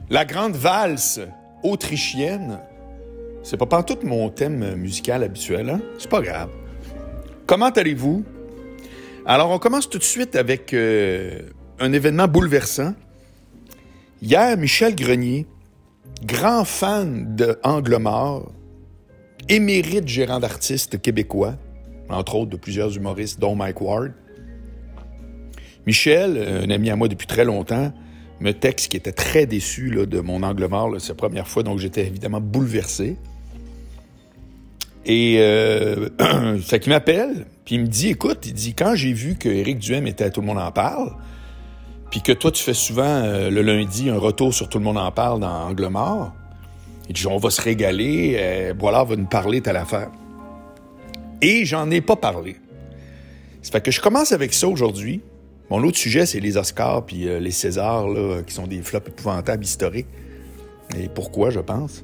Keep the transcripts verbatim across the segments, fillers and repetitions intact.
La grande valse autrichienne, c'est pas pantoute mon thème musical habituel, hein? C'est pas grave. Comment allez-vous? Alors, on commence tout de suite avec euh, un événement bouleversant. Hier, Michel Grenier, grand fan de Angle Mort, émérite gérant d'artistes québécois, entre autres de plusieurs humoristes, dont Mike Ward. Michel, un ami à moi depuis très longtemps, me texte qu'il était très déçu là, de mon Angle Mort. Là, c'est la première fois, donc j'étais évidemment bouleversé. Et euh, fait qu'il m'appelle, puis il me dit, écoute, il dit, quand j'ai vu que Éric Duhem était à Tout le monde en parle, puis que toi, tu fais souvent euh, le lundi un retour sur Tout le monde en parle dans Angle Mort, il dit, on va se régaler, euh, Boilard va nous parler de telle affaire. Et j'en ai pas parlé. Ça fait que je commence avec ça aujourd'hui. Mon autre sujet, c'est les Oscars puis euh, les Césars, là, qui sont des flops épouvantables historiques. Et pourquoi, je pense.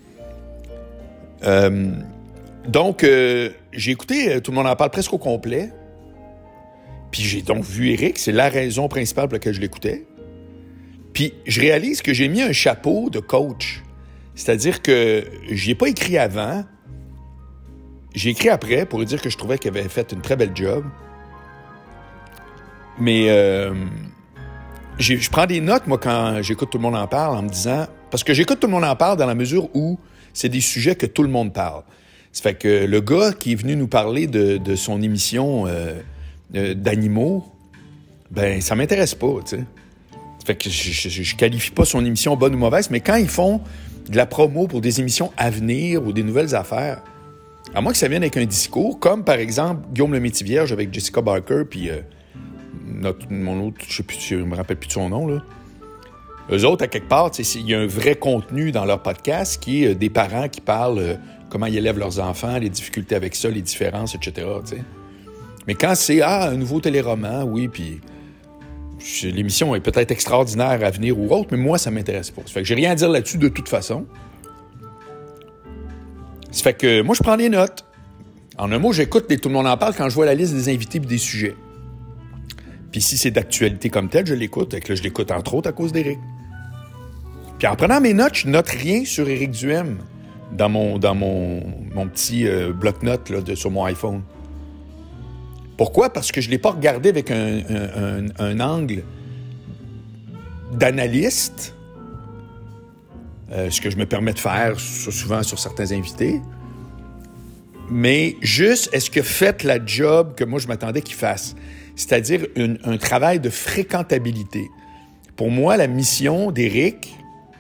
Euh, donc, euh, j'ai écouté euh, Tout le monde en parle presque au complet. Puis j'ai donc vu Éric, c'est la raison principale pour laquelle je l'écoutais. Puis je réalise que j'ai mis un chapeau de coach. C'est-à-dire que j'y ai pas écrit avant. J'ai écrit après pour dire que je trouvais qu'il avait fait une très belle job. Mais euh, j'ai, je prends des notes, moi, quand j'écoute Tout le monde en parle, en me disant... Parce que j'écoute Tout le monde en parle dans la mesure où c'est des sujets que tout le monde parle. Ça fait que le gars qui est venu nous parler de, de son émission euh, euh, d'animaux, ben ça m'intéresse pas, tu sais. Ça fait que je, je, je qualifie pas son émission bonne ou mauvaise, mais quand ils font de la promo pour des émissions à venir ou des nouvelles affaires, à moins que ça vienne avec un discours, comme par exemple Guillaume le Métis-Vierge avec Jessica Barker, puis... Euh, Notre, mon autre, je sais plus, je me rappelle plus de son nom, là. Eux autres, à quelque part, il y a un vrai contenu dans leur podcast qui est euh, des parents qui parlent euh, comment ils élèvent leurs enfants, les difficultés avec ça, les différences, et cetera. T'sais. Mais quand c'est, ah, un nouveau téléroman, oui, puis l'émission est peut-être extraordinaire à venir ou autre, mais moi, ça m'intéresse pas. Ça fait que j'ai rien à dire là-dessus de toute façon. Ça fait que moi, je prends des notes. En un mot, j'écoute les Tout le monde en parle quand je vois la liste des invités et des sujets. Puis si c'est d'actualité comme telle, je l'écoute. Et que là, je l'écoute entre autres à cause d'Éric. Puis en prenant mes notes, je note rien sur Éric Duhem dans mon, dans mon, mon petit euh, bloc-notes là, de, sur mon iPhone. Pourquoi? Parce que je ne l'ai pas regardé avec un, un, un, un angle d'analyste, euh, ce que je me permets de faire souvent sur certains invités. Mais juste, est-ce que fait la job que moi, je m'attendais qu'il fasse? C'est-à-dire une, un travail de fréquentabilité. Pour moi, la mission d'Éric,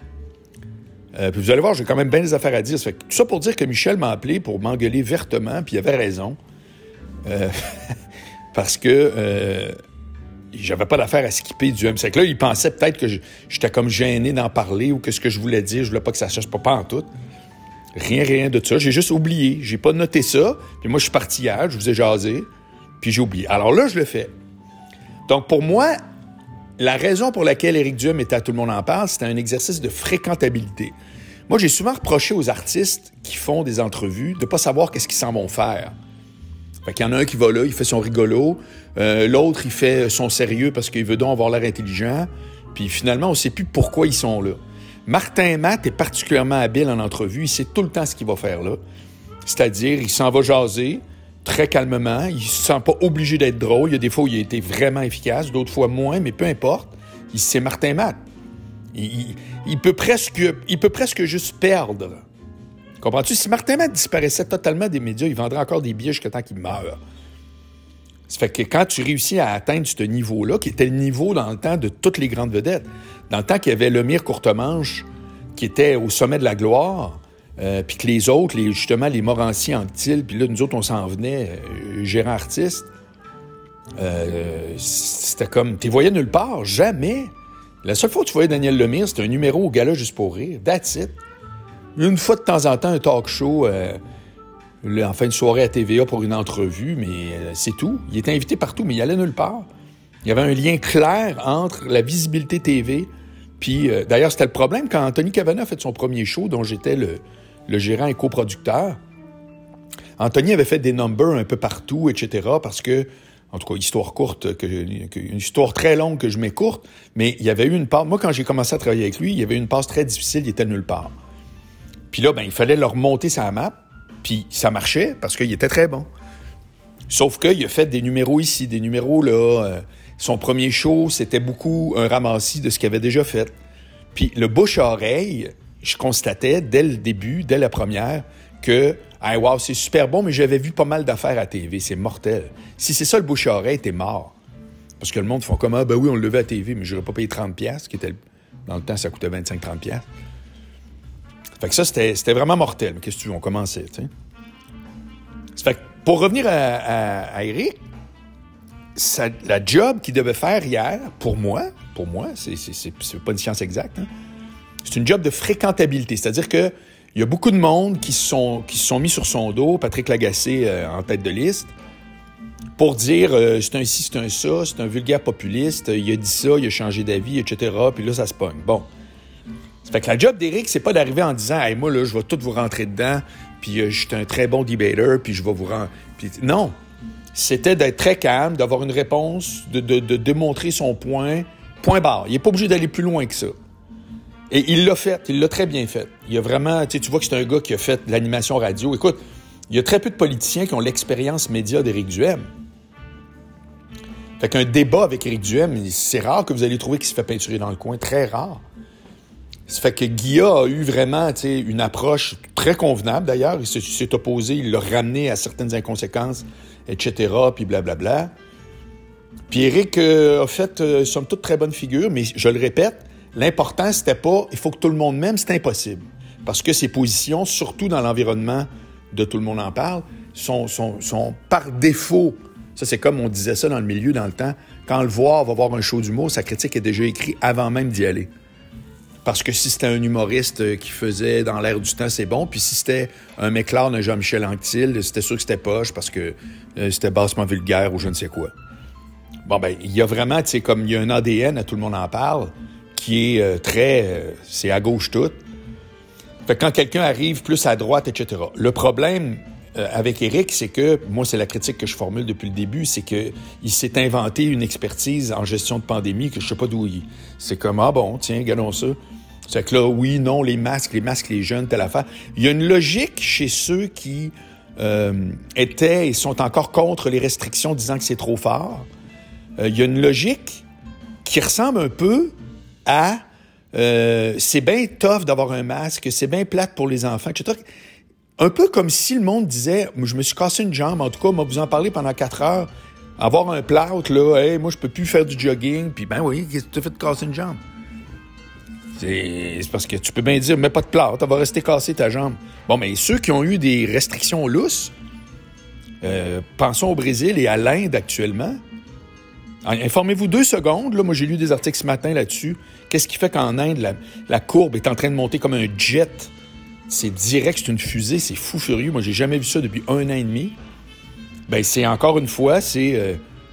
euh, puis vous allez voir, j'ai quand même bien des affaires à dire. Ça fait que, tout ça pour dire que Michel m'a appelé pour m'engueuler vertement, puis il avait raison. Euh, parce que euh, j'avais pas d'affaire à skipper du M. C'est que là, il pensait peut-être que je, j'étais comme gêné d'en parler ou que ce que je voulais dire, je voulais pas que ça cherche pas, pas en tout. Rien, rien de ça. J'ai juste oublié. J'ai pas noté ça. Puis moi, je suis parti hier, je vous ai jasé. Puis j'ai oublié. Alors là, je le fais. Donc, pour moi, la raison pour laquelle Éric Duhem était à Tout le monde en parle, c'était un exercice de fréquentabilité. Moi, j'ai souvent reproché aux artistes qui font des entrevues de ne pas savoir qu'est-ce qu'ils s'en vont faire. Fait qu'il y en a un qui va là, il fait son rigolo. Euh, l'autre, il fait son sérieux parce qu'il veut donc avoir l'air intelligent. Puis finalement, on ne sait plus pourquoi ils sont là. Martin Matt est particulièrement habile en entrevue. Il sait tout le temps ce qu'il va faire là. C'est-à-dire, il s'en va jaser très calmement. Il ne se sent pas obligé d'être drôle. Il y a des fois où il a été vraiment efficace, d'autres fois moins, mais peu importe. Il, c'est Martin Matt. Il, il, il, peut presque, il peut presque juste perdre. Comprends-tu? Si Martin Matt disparaissait totalement des médias, il vendrait encore des billets jusqu'à temps qu'il meure. Ça fait que quand tu réussis à atteindre ce niveau-là, qui était le niveau dans le temps de toutes les grandes vedettes, dans le temps qu'il y avait Lemire Courtemanche qui était au sommet de la gloire, euh, puis que les autres, les, justement, les Morancy, Anctil, puis là, nous autres, on s'en venait, euh, gérant artiste, euh, c'était comme, t'es voyais nulle part, jamais. La seule fois que tu voyais Daniel Lemire, c'était un numéro au gala juste pour rire, that's it. Une fois de temps en temps, un talk show euh, en fin de soirée à T V A pour une entrevue, mais euh, c'est tout. Il était invité partout, mais il allait nulle part. Il y avait un lien clair entre la visibilité T V, puis euh, d'ailleurs, c'était le problème quand Anthony Cavana a fait son premier show, dont j'étais le, le gérant et coproducteur. Anthony avait fait des numbers un peu partout, et cetera, parce que En tout cas, histoire courte, que, que, une histoire très longue que je m'écourte, mais il y avait eu une passe. Moi, quand j'ai commencé à travailler avec lui, il y avait une passe très difficile, il était nulle part. Puis là, ben, il fallait leur monter sa map, puis ça marchait parce qu'il était très bon. Sauf qu'il a fait des numéros ici, des numéros là. Euh, son premier show, c'était beaucoup un ramassis de ce qu'il avait déjà fait. Puis le bouche à oreille, je constatais dès le début, dès la première, que hey, wow, c'est super bon, mais j'avais vu pas mal d'affaires à T V, c'est mortel. Si c'est ça le bouche à oreille, t'es mort. Parce que le monde font comme ah ben oui, on le levait à T V, mais j'aurais pas payé trente piastres, qui était dans le temps, ça coûtait vingt-cinq à trente piastres. Fait que ça, c'était, c'était vraiment mortel. Mais qu'est-ce que tu veux, on commençait, tu sais. Fait que pour revenir à, à, à Éric, ça, la job qu'il devait faire hier, pour moi, pour moi, c'est, c'est, c'est, c'est pas une science exacte, hein, c'est une job de fréquentabilité. C'est-à-dire que il y a beaucoup de monde qui se sont, qui se sont mis sur son dos, Patrick Lagacé euh, en tête de liste, pour dire euh, c'est un ci, c'est un ça, c'est un vulgaire populiste, il a dit ça, il a changé d'avis, et cetera. Puis là, ça se pogne. Bon. Ça fait que la job d'Éric, c'est pas d'arriver en disant hey, moi, là, je vais tout vous rentrer dedans, puis euh, je suis un très bon debater, puis je vais vous rendre. Puis, non. C'était d'être très calme, d'avoir une réponse, de, de, de démontrer son point, point barre. Il n'est pas obligé d'aller plus loin que ça. Et il l'a fait, il l'a très bien fait. Il a vraiment, tu sais, tu vois que c'est un gars qui a fait de l'animation radio. Écoute, il y a très peu de politiciens qui ont l'expérience média d'Éric Duhem. Fait qu'un débat avec Éric Duhem, c'est rare que vous allez trouver qu'il se fait peinturer dans le coin, très rare. Ça fait que Guilla a eu vraiment, tu sais, une approche très convenable d'ailleurs. Il s'est opposé, il l'a ramené à certaines inconséquences, et cetera, puis blablabla. Puis Éric euh, a fait, euh, somme toute, très bonne figure, mais je le répète, l'important, c'était pas « il faut que tout le monde m'aime », c'est impossible. Parce que ses positions, surtout dans l'environnement de Tout le monde en parle, sont, sont, sont par défaut. Ça, c'est comme on disait ça dans le milieu, dans le temps. Quand le voir va voir un show d'humour, sa critique est déjà écrite avant même d'y aller. Parce que si c'était un humoriste qui faisait dans l'air du temps, c'est bon. Puis si c'était un méclard d'un Jean-Michel Anctil, c'était sûr que c'était poche parce que euh, c'était bassement vulgaire ou je ne sais quoi. Bon, ben, il y a vraiment, tu sais, comme il y a un A D N, à Tout le monde en parle, qui est euh, très... Euh, c'est à gauche toute. Fait que quand quelqu'un arrive plus à droite, et cetera. Le problème euh, avec Éric, c'est que, moi, c'est la critique que je formule depuis le début, c'est que il s'est inventé une expertise en gestion de pandémie que je sais pas d'où il... C'est comme, ah bon, tiens, regardons ça. C'est que là, oui, non, les masques, les masques, les jeunes, telle affaire. Il y a une logique chez ceux qui euh, étaient et sont encore contre les restrictions, disant que c'est trop fort. Euh, il y a une logique qui ressemble un peu à euh, c'est bien tough d'avoir un masque, c'est bien plate pour les enfants, et cetera. Un peu comme si le monde disait, je me suis cassé une jambe, en tout cas, moi, vous en parler pendant quatre heures, avoir un plâtre, là, hey, moi, je peux plus faire du jogging, puis ben oui, qu'est-ce que tu as fait de casser une jambe? C'est, c'est parce que tu peux bien dire, mets pas de plâtre, elle va rester cassée ta jambe. Bon, mais ceux qui ont eu des restrictions lousses, euh, pensons au Brésil et à l'Inde actuellement. Informez-vous deux secondes. Là, moi, j'ai lu des articles ce matin là-dessus. Qu'est-ce qui fait qu'en Inde, la, la courbe est en train de monter comme un jet? C'est direct, c'est une fusée, c'est fou furieux. Moi, j'ai jamais vu ça depuis un an et demi. Ben, c'est encore une fois, c'est... Euh,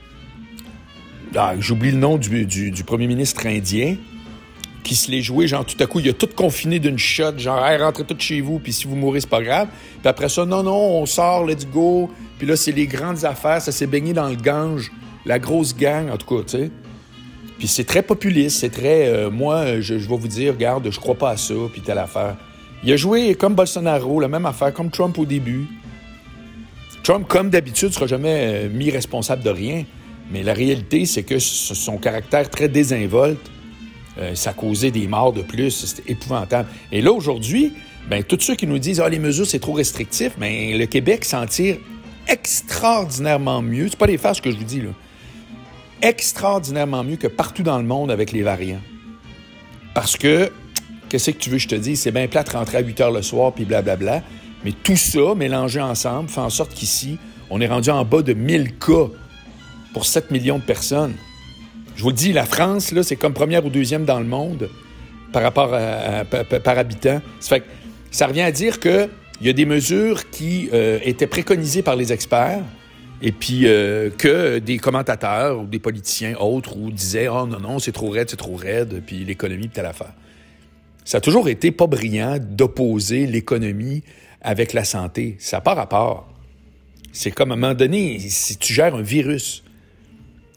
ah, j'oublie le nom du, du, du premier ministre indien qui se l'est joué, genre, tout à coup, il a tout confiné d'une shot, genre, hey, rentrez tous chez vous, puis si vous mourrez, c'est pas grave. Puis après ça, non, non, on sort, let's go. Puis là, c'est les grandes affaires, ça s'est baigné dans le Gange. La grosse gang, en tout cas, tu sais. Puis c'est très populiste, c'est très... Euh, moi, je, je vais vous dire, regarde, je crois pas à ça, puis telle affaire. Il a joué comme Bolsonaro, la même affaire, comme Trump au début. Trump, comme d'habitude, ne sera jamais euh, mis responsable de rien. Mais la réalité, c'est que son caractère très désinvolte, euh, ça a causé des morts de plus. C'était épouvantable. Et là, aujourd'hui, ben, tous ceux qui nous disent « Ah, les mesures, c'est trop restrictif », ben, le Québec s'en tire extraordinairement mieux. C'est pas des farces que je vous dis, là. Extraordinairement mieux que partout dans le monde avec les variants. Parce que, qu'est-ce que tu veux que je te dise? C'est bien plate de rentrer à huit heures le soir, puis blablabla. Mais tout ça, mélangé ensemble, fait en sorte qu'ici, on est rendu en bas de mille cas pour sept millions de personnes. Je vous le dis, la France, là, c'est comme première ou deuxième dans le monde par rapport à, à, à par habitant. Ça fait que ça revient à dire qu'il y a des mesures qui euh, étaient préconisées par les experts et puis euh, que des commentateurs ou des politiciens autres ou disaient « Oh non, non, c'est trop raide, c'est trop raide, puis l'économie, puis telle affaire. » Ça a toujours été pas brillant d'opposer l'économie avec la santé. Ça n'a pas rapport. C'est comme à un moment donné, si tu gères un virus,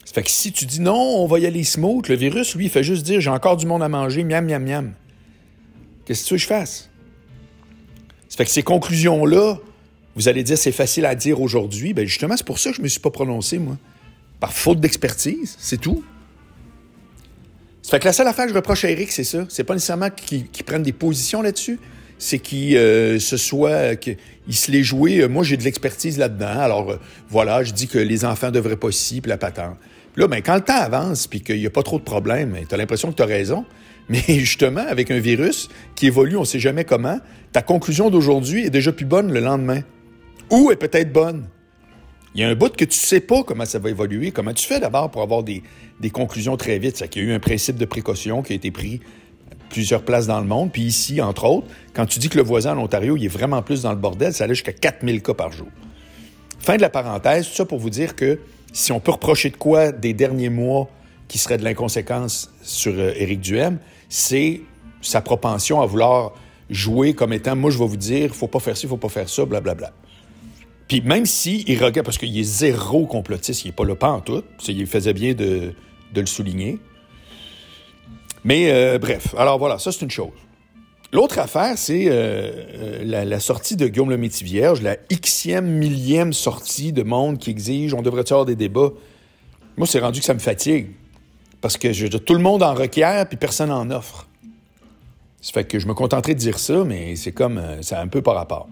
Ça fait que si tu dis non, on va y aller smooth, le virus, lui, il fait juste dire j'ai encore du monde à manger, miam, miam, miam. Qu'est-ce que tu veux que je fasse? Ça fait que ces conclusions-là, vous allez dire c'est facile à dire aujourd'hui. Bien, justement, c'est pour ça que je ne me suis pas prononcé, moi. Par faute d'expertise, c'est tout. Ça fait que la seule affaire que je reproche à Éric, c'est ça. C'est pas nécessairement qu'il, qu'il prenne des positions là-dessus, c'est qu'il euh, se soit, qu'il se l'ait joué. Euh, moi, j'ai de l'expertise là-dedans. Alors, euh, voilà, je dis que les enfants devraient pas ci, puis la patente. Puis là, ben, quand le temps avance, puis qu'il n'y a pas trop de problèmes, tu as l'impression que tu as raison. Mais justement, avec un virus qui évolue, on ne sait jamais comment, ta conclusion d'aujourd'hui est déjà plus bonne le lendemain. Ou est peut-être bonne. Il y a un bout que tu ne sais pas comment ça va évoluer. Comment tu fais d'abord pour avoir des, des conclusions très vite? C'est qu'il y a eu un principe de précaution qui a été pris à plusieurs places dans le monde. Puis ici, entre autres, quand tu dis que le voisin en Ontario, il est vraiment plus dans le bordel, ça allait jusqu'à quatre mille cas par jour. Fin de la parenthèse, tout ça pour vous dire que si on peut reprocher de quoi des derniers mois qui serait de l'inconséquence sur euh, Éric Duhaime, c'est sa propension à vouloir jouer comme étant « moi, je vais vous dire, faut pas faire ci, faut pas faire ça, blablabla ». Puis même s'il regarde, parce qu'il est zéro complotiste, il n'est pas là pas en tout, il faisait bien de, de le souligner. Mais euh, bref, alors voilà, ça c'est une chose. L'autre affaire, c'est euh, euh, la, la sortie de Guillaume le Métis-Vierge, la xème, millième sortie de monde qui exige, on devrait avoir des débats. Moi, c'est rendu que ça me fatigue. Parce que je, tout le monde en requiert, puis personne n'en offre. Ça fait que je me contenterai de dire ça, mais c'est comme, euh, c'est un peu par rapport.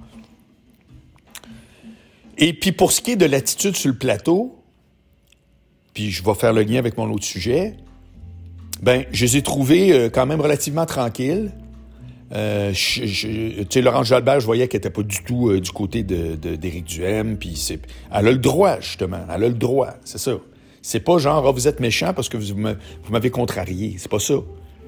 Et puis, pour ce qui est de l'attitude sur le plateau, puis je vais faire le lien avec mon autre sujet, ben, je les ai trouvés euh, quand même relativement tranquilles. Euh, je, je, tu sais, Laurence Jalbert, je voyais qu'elle n'était pas du tout euh, du côté de, de, d'Éric Duhaime, puis c'est, elle a le droit, justement, elle a le droit, c'est ça. C'est pas genre, ah, vous êtes méchant parce que vous, me, vous m'avez contrarié, c'est pas ça.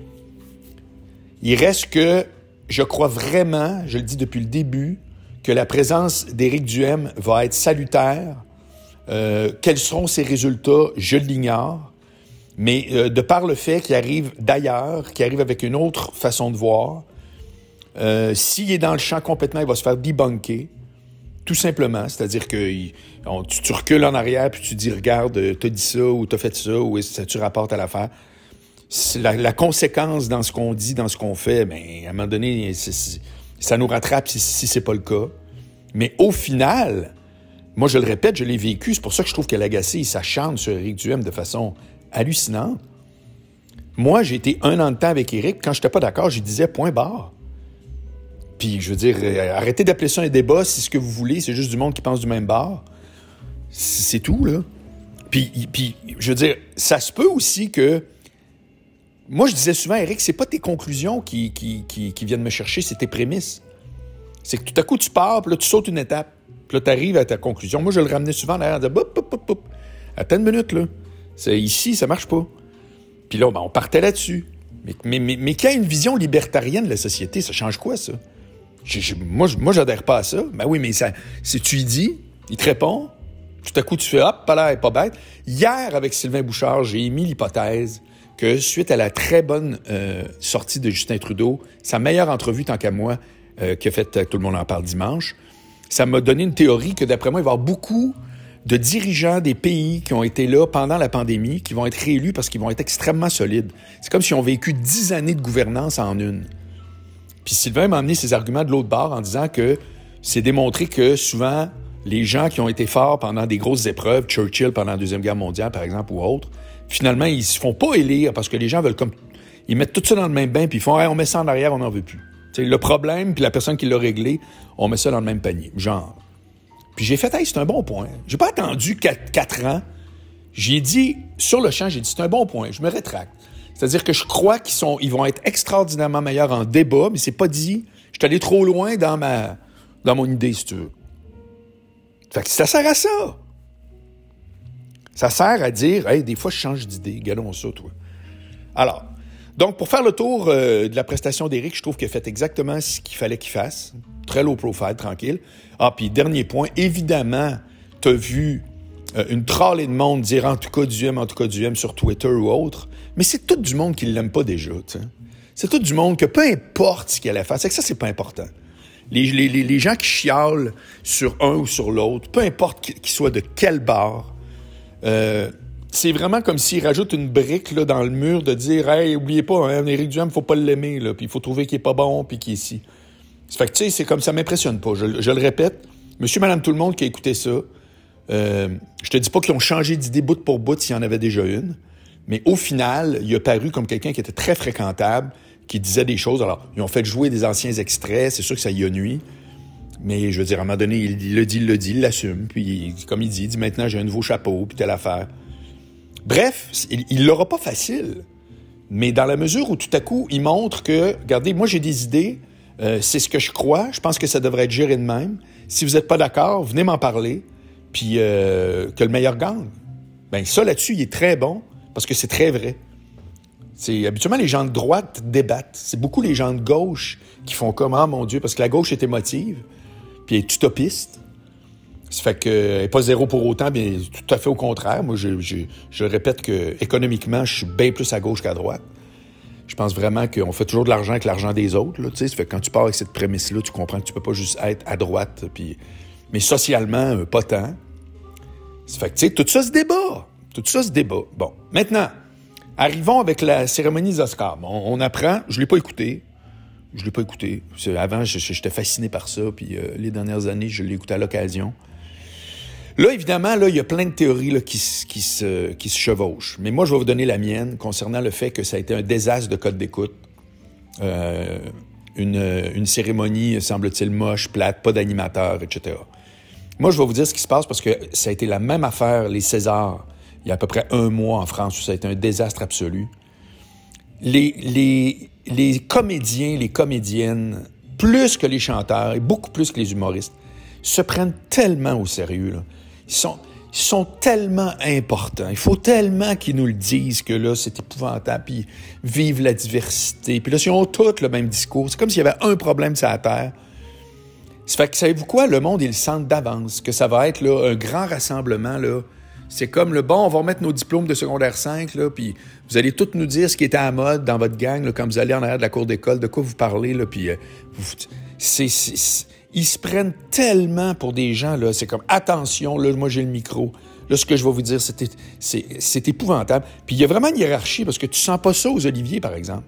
Il reste que, je crois vraiment, je le dis depuis le début, que la présence d'Éric Duhaime va être salutaire. Euh, quels seront ses résultats, je l'ignore. Mais euh, de par le fait qu'il arrive d'ailleurs, qu'il arrive avec une autre façon de voir, euh, s'il est dans le champ complètement, il va se faire debunker, tout simplement. C'est-à-dire que il, on, tu, tu recules en arrière puis tu dis, regarde, t'as dit ça ou t'as fait ça ou ça tu rapportes à l'affaire. C'est la, la conséquence dans ce qu'on dit, dans ce qu'on fait, bien, à un moment donné, c'est, c'est, ça nous rattrape si, si c'est pas le cas. Mais au final, moi, je le répète, je l'ai vécu. C'est pour ça que je trouve que l'Agacé, il s'acharne sur Éric Duhaime de façon hallucinante. Moi, j'ai été un an de temps avec Éric. Quand je n'étais pas d'accord, je disais point barre. Puis, je veux dire, arrêtez d'appeler ça un débat si ce que vous voulez, c'est juste du monde qui pense du même bord. C'est tout, là. Puis, puis, je veux dire, ça se peut aussi que... Moi, je disais souvent, Éric, c'est pas tes conclusions qui, qui, qui, qui viennent me chercher, c'est tes prémices. C'est que tout à coup, tu pars, puis là, tu sautes une étape. Puis là, tu arrives à ta conclusion. Moi, je le ramenais souvent derrière, de boup, boup, boup, boup. Attends une minute, là. C'est, ici, ça marche pas. Puis là, ben, on partait là-dessus. Mais, mais, mais, mais qu'il y a une vision libertarienne de la société, ça change quoi, ça? Je, je, moi, je, moi, j'adhère pas à ça. Ben oui, mais ça, si tu y dis, il te répond, tout à coup, tu fais « hop, pas l'air, pas bête ». Hier, avec Sylvain Bouchard, j'ai émis l'hypothèse que suite à la très bonne euh, sortie de Justin Trudeau, sa meilleure entrevue, tant qu'à moi, euh, qu'a fait euh, Tout le monde en parle dimanche, ça m'a donné une théorie que, d'après moi, il va y avoir beaucoup de dirigeants des pays qui ont été là pendant la pandémie, qui vont être réélus parce qu'ils vont être extrêmement solides. C'est comme si on vécu dix années de gouvernance en une. Puis Sylvain m'a amené ses arguments de l'autre bord en disant que c'est démontré que souvent, les gens qui ont été forts pendant des grosses épreuves, Churchill pendant la Deuxième Guerre mondiale, par exemple, ou autres, finalement, ils se font pas élire parce que les gens veulent comme... Ils mettent tout ça dans le même bain puis ils font hey, « on met ça en arrière, on n'en veut plus ». T'sais, le problème puis la personne qui l'a réglé, on met ça dans le même panier. Genre... Puis j'ai fait, hey, c'est un bon point. J'ai pas attendu quatre ans. J'ai dit, sur le champ, j'ai dit, c'est un bon point. Je me rétracte. C'est-à-dire que je crois qu'ils sont, ils vont être extraordinairement meilleurs en débat, mais c'est pas dit. Je suis allé trop loin dans ma, dans mon idée, si tu veux. Fait que ça sert à ça. Ça sert à dire, hey, des fois, je change d'idée. Gardons ça, toi. Alors, donc, pour faire le tour euh, de la prestation d'Éric, je trouve qu'il a fait exactement ce qu'il fallait qu'il fasse. Très low profile, tranquille. Ah, puis dernier point, évidemment, t'as vu euh, une tralée de monde dire en tout cas Duhaime, en tout cas Duhaime sur Twitter ou autre, mais c'est tout du monde qui l'aime pas déjà, tu sais. C'est tout du monde que peu importe ce qu'il allait faire, c'est que ça, c'est pas important. Les, les, les gens qui chialent sur un ou sur l'autre, peu importe qu'il soit de quel bord, euh, c'est vraiment comme s'il rajoute une brique là, dans le mur de dire « Hey, oubliez pas, hein, Éric Duhem, faut pas l'aimer, là, puis il faut trouver qu'il est pas bon, puis qu'il est ici. » Ça fait que, tu sais, c'est comme ça m'impressionne pas. Je, je le répète, monsieur, madame, tout le monde qui a écouté ça, euh, je te dis pas qu'ils ont changé d'idée bout pour bout s'il y en avait déjà une, mais au final, il a paru comme quelqu'un qui était très fréquentable, qui disait des choses. Alors, ils ont fait jouer des anciens extraits, c'est sûr que ça y a nuit. Mais je veux dire, à un moment donné, il, il le dit, il le dit, il l'assume. Puis, comme il dit, il dit maintenant, j'ai un nouveau chapeau, puis telle affaire. Bref, il, il l'aura pas facile. Mais dans la mesure où tout à coup, il montre que, regardez, moi, j'ai des idées, euh, c'est ce que je crois, je pense que ça devrait être géré de même. Si vous n'êtes pas d'accord, venez m'en parler, puis euh, que le meilleur gagne. Bien, ça, là-dessus, il est très bon, parce que c'est très vrai. C'est, habituellement, les gens de droite débattent. C'est beaucoup les gens de gauche qui font comme « Ah, mon Dieu », parce que la gauche est émotive, puis elle est utopiste. Ça fait qu'elle n'est pas zéro pour autant, bien tout à fait au contraire. Moi, je, je, je répète que économiquement, je suis bien plus à gauche qu'à droite. Je pense vraiment qu'on fait toujours de l'argent avec l'argent des autres. Là, tu sais, ça fait que quand tu pars avec cette prémisse-là, tu comprends que tu peux pas juste être à droite. Puis, mais socialement, euh, pas tant. Ça fait que, tu sais, tout ça se débat. Tout ça se débat. Bon, maintenant, arrivons avec la cérémonie des Oscars. Bon, on apprend, je l'ai pas écouté. Je l'ai pas écouté. Avant, j'étais fasciné par ça, puis euh, les dernières années, je l'ai écouté à l'occasion. Là, évidemment, là, il y a plein de théories là, qui, qui, se, qui se chevauchent. Mais moi, je vais vous donner la mienne concernant le fait que ça a été un désastre de code d'écoute. Euh, une, une cérémonie, semble-t-il, moche, plate, pas d'animateur, et cetera. Moi, je vais vous dire ce qui se passe parce que ça a été la même affaire, les Césars, il y a à peu près un mois en France, où ça a été un désastre absolu. Les, les, les comédiens, les comédiennes, plus que les chanteurs et beaucoup plus que les humoristes, se prennent tellement au sérieux, là. Ils sont, ils sont tellement importants. Il faut tellement qu'ils nous le disent que là, c'est épouvantable, puis vivent la diversité. Puis là, ils ont tous le même discours. C'est comme s'il y avait un problème sur la Terre. Ça fait que, savez-vous quoi? Le monde, il le sent d'avance, que ça va être là, un grand rassemblement, là. C'est comme le bon, on va remettre nos diplômes de secondaire cinq, là, puis vous allez tous nous dire ce qui était à la mode dans votre gang, là, quand vous allez en arrière de la cour d'école, de quoi vous parlez, là, puis euh, vous, c'est, c'est, c'est, ils se prennent tellement pour des gens, là, c'est comme, attention, là, moi j'ai le micro, là, ce que je vais vous dire, c'est, c'est, c'est épouvantable. Puis il y a vraiment une hiérarchie, parce que tu sens pas ça aux Oliviers, par exemple.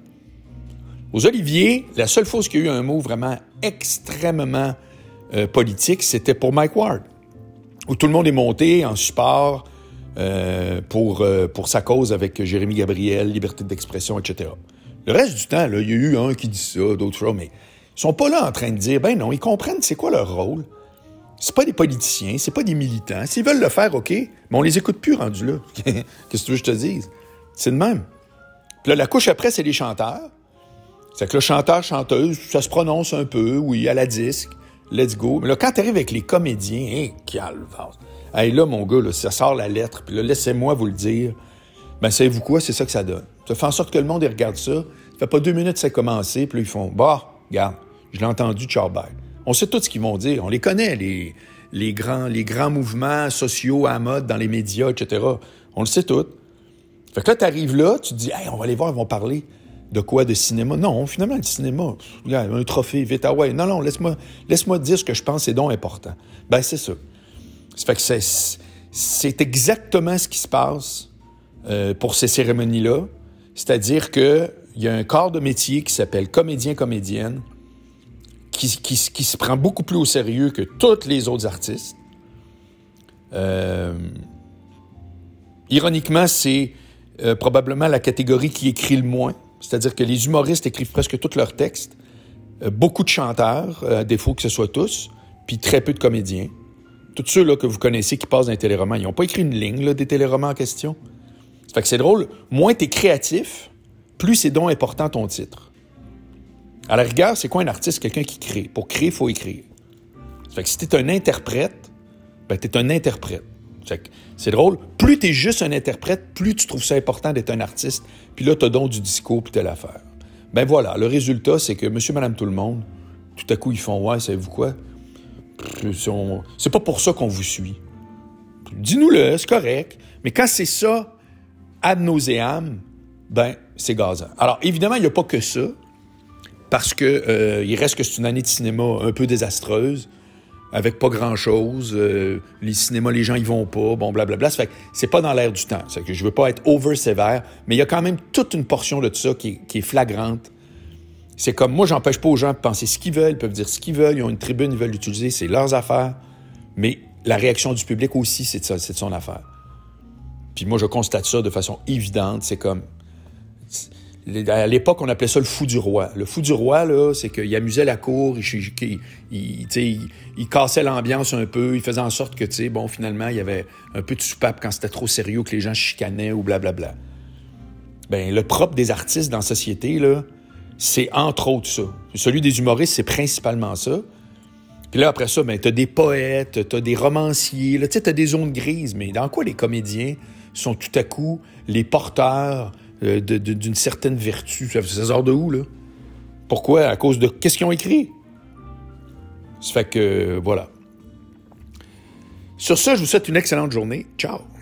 Aux Oliviers, la seule fois qu'il y a eu un mot vraiment extrêmement euh, politique, c'était pour Mike Ward, où tout le monde est monté en support euh, pour, euh, pour sa cause avec Jérémy Gabriel, liberté d'expression, et cetera. Le reste du temps, là, il y a eu un qui dit ça, d'autres choses, mais ils sont pas là en train de dire, ben non, ils comprennent c'est quoi leur rôle. C'est pas des politiciens, c'est pas des militants. S'ils veulent le faire, OK, mais on les écoute plus rendus là. Qu'est-ce que tu veux que je te dise? C'est de même. Puis là, la couche après, c'est les chanteurs. C'est que le chanteur, chanteuse, ça se prononce un peu, oui, à la disque. Let's go. Mais là, quand t'arrives avec les comédiens, hé, calvaire. Hey, là, mon gars, là, ça sort la lettre, puis là, laissez-moi vous le dire. Ben, savez-vous quoi? C'est ça que ça donne. Ça fait en sorte que le monde, il regarde ça. Ça fait pas deux minutes que ça a commencé, puis là, ils font, bah, regarde, je l'ai entendu, ciao, bye. On sait tout ce qu'ils vont dire. On les connaît, les, les grands, les grands mouvements sociaux à la mode dans les médias, et cetera. On le sait tout. Fait que là, t'arrives là, tu te dis, hey, on va aller voir, ils vont parler. De quoi? De cinéma? Non, finalement, le cinéma, regarde, un trophée, vite, ah ouais. Non, non, laisse-moi, laisse-moi te dire ce que je pense, c'est donc important. Ben, c'est ça. Ça fait que c'est, c'est exactement ce qui se passe euh, pour ces cérémonies-là. C'est-à-dire qu'il y a un corps de métier qui s'appelle comédien-comédienne qui, qui, qui se prend beaucoup plus au sérieux que tous les autres artistes. Euh, ironiquement, c'est euh, probablement la catégorie qui écrit le moins. C'est-à-dire que les humoristes écrivent presque tous leurs textes, euh, beaucoup de chanteurs, euh, à défaut que ce soit tous, puis très peu de comédiens. Tous ceux là, que vous connaissez qui passent dans les téléromans, ils n'ont pas écrit une ligne là, des téléromans en question. Ça fait que c'est drôle, moins t'es créatif, plus c'est donc important ton titre. À la rigueur, c'est quoi un artiste? Quelqu'un qui crée. Pour créer, il faut écrire. Ça fait que si t'es un interprète, ben t'es un interprète. C'est drôle. Plus t'es juste un interprète, plus tu trouves ça important d'être un artiste. Puis là, t'as donc du discours, puis telle affaire. Ben voilà, le résultat, c'est que monsieur, madame, tout le monde, tout à coup, ils font « Ouais, savez-vous quoi? C'est pas pour ça qu'on vous suit. Dis-nous-le, c'est correct. Mais quand c'est ça, ad nauseam, ben, c'est gazant. Alors, évidemment, il n'y a pas que ça, parce que euh, il reste que c'est une année de cinéma un peu désastreuse. avec pas grand-chose. Euh, les cinémas, les gens y vont pas, bon, blablabla. Ça fait que c'est pas dans l'air du temps. C'est que je veux pas être over-sévère, mais il y a quand même toute une portion de ça qui est, qui est flagrante. C'est comme, moi, j'empêche pas aux gens de penser ce qu'ils veulent, ils peuvent dire ce qu'ils veulent, ils ont une tribune, ils veulent l'utiliser, c'est leurs affaires. Mais la réaction du public aussi, c'est de, ça, c'est de son affaire. Puis moi, je constate ça de façon évidente. C'est comme... À l'époque, on appelait ça le fou du roi. Le fou du roi, là, c'est qu'il amusait la cour, il, il, il, il, il cassait l'ambiance un peu, il faisait en sorte que, tu sais, bon, finalement, il y avait un peu de soupape quand c'était trop sérieux, que les gens chicanaient ou blablabla. Bien, le propre des artistes dans la société, là, c'est entre autres ça. Celui des humoristes, c'est principalement ça. Puis là, après ça, ben, t'as des poètes, t'as des romanciers, là, tu sais, t'as des zones grises, mais dans quoi les comédiens sont tout à coup les porteurs euh, de, de, d'une certaine vertu? Ça sort de où, là? Pourquoi? À cause de... Qu'est-ce qu'ils ont écrit? Ça fait que, voilà. Sur ça, je vous souhaite une excellente journée. Ciao!